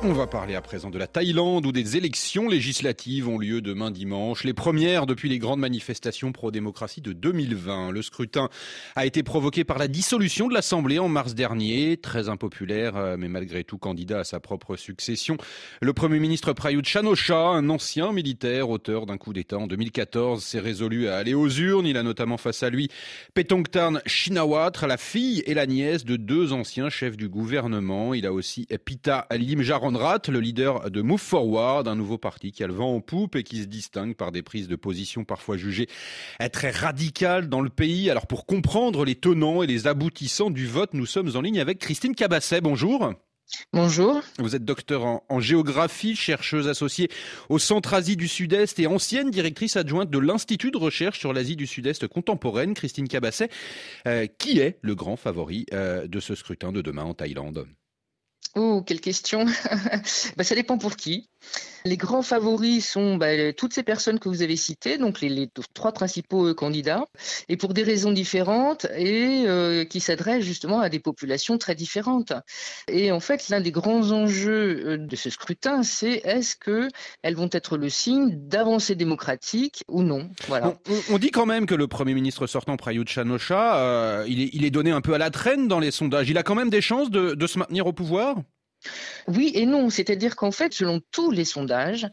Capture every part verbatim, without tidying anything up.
On va parler à présent de la Thaïlande où des élections législatives ont lieu demain dimanche. Les premières depuis les grandes manifestations pro-démocratie de deux mille vingt. Le scrutin a été provoqué par la dissolution de l'Assemblée en mars dernier. Très impopulaire, mais malgré tout candidat à sa propre succession. Le Premier ministre Prayut Chan-o-cha, un ancien militaire, auteur d'un coup d'État en deux mille quatorze, s'est résolu à aller aux urnes. Il a notamment face à lui Paetongtarn Shinawatra, la fille et la nièce de deux anciens chefs du gouvernement. Il a aussi Pita Limjaron, le leader de Move Forward, un nouveau parti qui a le vent en poupe et qui se distingue par des prises de position parfois jugées très radicales dans le pays. Alors pour comprendre les tenants et les aboutissants du vote, nous sommes en ligne avec Christine Cabasset. Bonjour. Bonjour. Vous êtes docteur en, en géographie, chercheuse associée au Centre Asie du Sud-Est et ancienne directrice adjointe de l'Institut de recherche sur l'Asie du Sud-Est contemporaine. Christine Cabasset, euh, qui est le grand favori euh, de ce scrutin de demain en Thaïlande ? Oh, quelle question. bah, ça dépend pour qui. Les grands favoris sont bah, toutes ces personnes que vous avez citées, donc les, les trois principaux euh, candidats, et pour des raisons différentes et euh, qui s'adressent justement à des populations très différentes. Et en fait, l'un des grands enjeux euh, de ce scrutin, c'est est-ce qu'elles vont être le signe d'avancées démocratiques ou non. Voilà. On, on dit quand même que le Premier ministre sortant, Prayut Chan-o-cha, euh, il, est, il est donné un peu à la traîne dans les sondages. Il a quand même des chances de, de se maintenir au pouvoir ? Oui et non, c'est-à-dire qu'en fait, selon tous les sondages,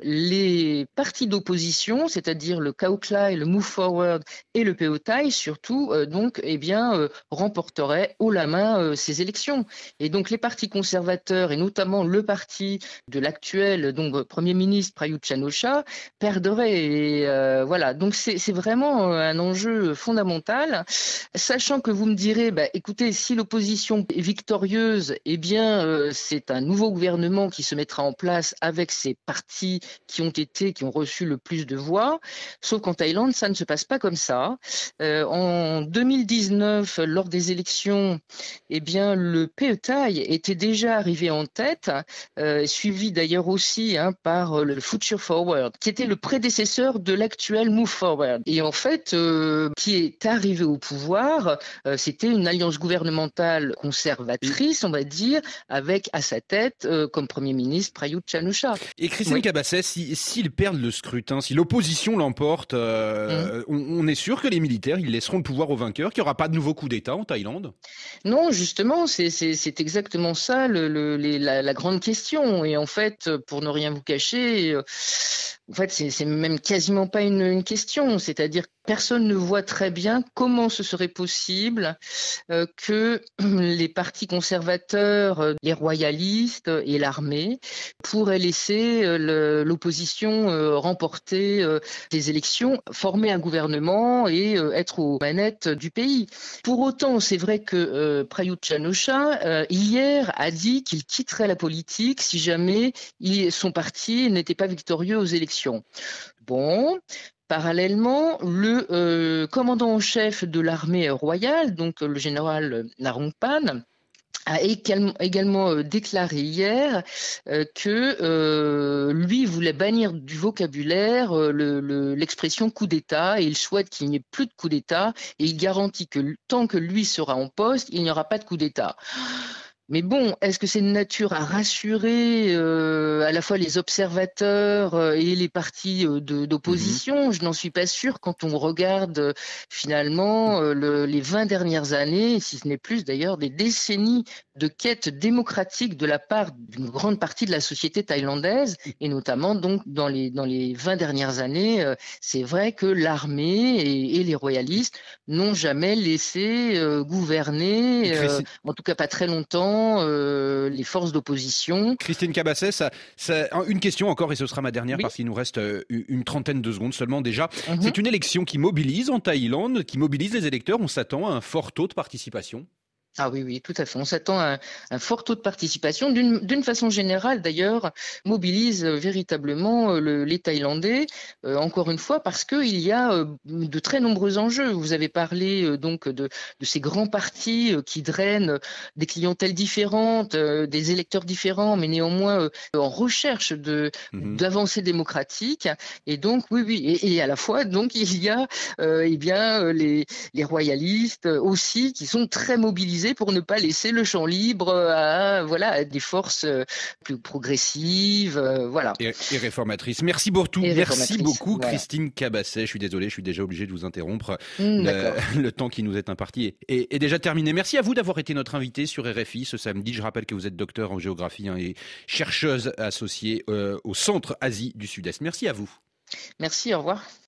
les partis d'opposition, c'est-à-dire le Khao Klai, le Move Forward et le Pheu Thai, surtout, euh, donc, eh bien, euh, remporteraient haut la main euh, ces élections. Et donc, les partis conservateurs et notamment le parti de l'actuel donc Premier ministre Prayut Chan-o-cha perdraient. Et euh, voilà, donc c'est, c'est vraiment un enjeu fondamental, sachant que vous me direz, bah, écoutez, si l'opposition est victorieuse, eh bien, euh, c'est un nouveau gouvernement qui se mettra en place avec ces partis qui ont été, qui ont reçu le plus de voix. Sauf qu'en Thaïlande, ça ne se passe pas comme ça. Euh, en deux mille dix-neuf, lors des élections, eh bien, le Pheu Thai était déjà arrivé en tête, euh, suivi d'ailleurs aussi hein, par le Future Forward, qui était le prédécesseur de l'actuel Move Forward. Et en fait, euh, qui est arrivé au pouvoir, euh, c'était une alliance gouvernementale conservatrice, on va dire, avec à sa tête, euh, comme Premier ministre, Prayut Chan-o-cha. Et Christine oui. Cabasset, si, s'ils perdent le scrutin, si l'opposition l'emporte, euh, mmh. on, on est sûr que les militaires, ils laisseront le pouvoir aux vainqueurs, qu'il n'y aura pas de nouveau coup d'État en Thaïlande ? Non, justement, c'est, c'est, c'est exactement ça le, le, les, la, la grande question. Et en fait, pour ne rien vous cacher, euh, en fait, c'est, c'est même quasiment pas une, une question. C'est-à-dire que personne ne voit très bien comment ce serait possible euh, que les partis conservateurs, les royalistes et l'armée pourraient laisser euh, le, l'opposition euh, remporter euh, des élections, former un gouvernement et euh, être aux manettes du pays. Pour autant, c'est vrai que euh, Prayut Chan-o-cha, euh, hier, a dit qu'il quitterait la politique si jamais il, son parti n'était pas victorieux aux élections. Bon... Parallèlement, le euh, commandant en chef de l'armée royale, donc le général Narongpan, a également euh, déclaré hier euh, que euh, lui voulait bannir du vocabulaire euh, le, le, l'expression coup d'État et il souhaite qu'il n'y ait plus de coup d'État et il garantit que tant que lui sera en poste, il n'y aura pas de coup d'État. Mais bon, est-ce que c'est de nature à rassurer euh, à la fois les observateurs euh, et les partis euh, de, d'opposition ? Mmh. Je n'en suis pas sûre quand on regarde euh, finalement euh, le, les vingt dernières années, si ce n'est plus d'ailleurs, des décennies de quête démocratique de la part d'une grande partie de la société thaïlandaise et notamment donc dans les, dans les vingt dernières années, euh, c'est vrai que l'armée et, et les royalistes n'ont jamais laissé euh, gouverner, euh, en tout cas pas très longtemps, Euh, les forces d'opposition. Christine Cabasset, ça, ça, une question encore et ce sera ma dernière oui. parce qu'il nous reste une trentaine de secondes seulement déjà. Mm-hmm. C'est une élection qui mobilise en Thaïlande, qui mobilise les électeurs. On s'attend à un fort taux de participation. Ah oui, oui, tout à fait. On s'attend à un, un fort taux de participation. D'une, d'une façon générale, d'ailleurs, mobilise véritablement le, les Thaïlandais, euh, encore une fois, parce qu'il y a euh, de très nombreux enjeux. Vous avez parlé euh, donc de, de ces grands partis euh, qui drainent des clientèles différentes, euh, des électeurs différents, mais néanmoins euh, en recherche de, mmh. d'avancées démocratiques. Et donc, oui, oui, et, et à la fois, donc, il y a euh, eh bien, les, les royalistes aussi qui sont très mobilisés organisé pour ne pas laisser le champ libre à, voilà, à des forces plus progressives, euh, voilà. Et, et réformatrices. Merci beaucoup, et merci beaucoup voilà. Christine Cabasset. Je suis désolé, je suis déjà obligé de vous interrompre. Mmh, le, le temps qui nous est imparti est, est, est déjà terminé. Merci à vous d'avoir été notre invité sur R F I ce samedi. Je rappelle que vous êtes docteur en géographie hein, et chercheuse associée euh, au Centre Asie du Sud-Est. Merci à vous. Merci, au revoir.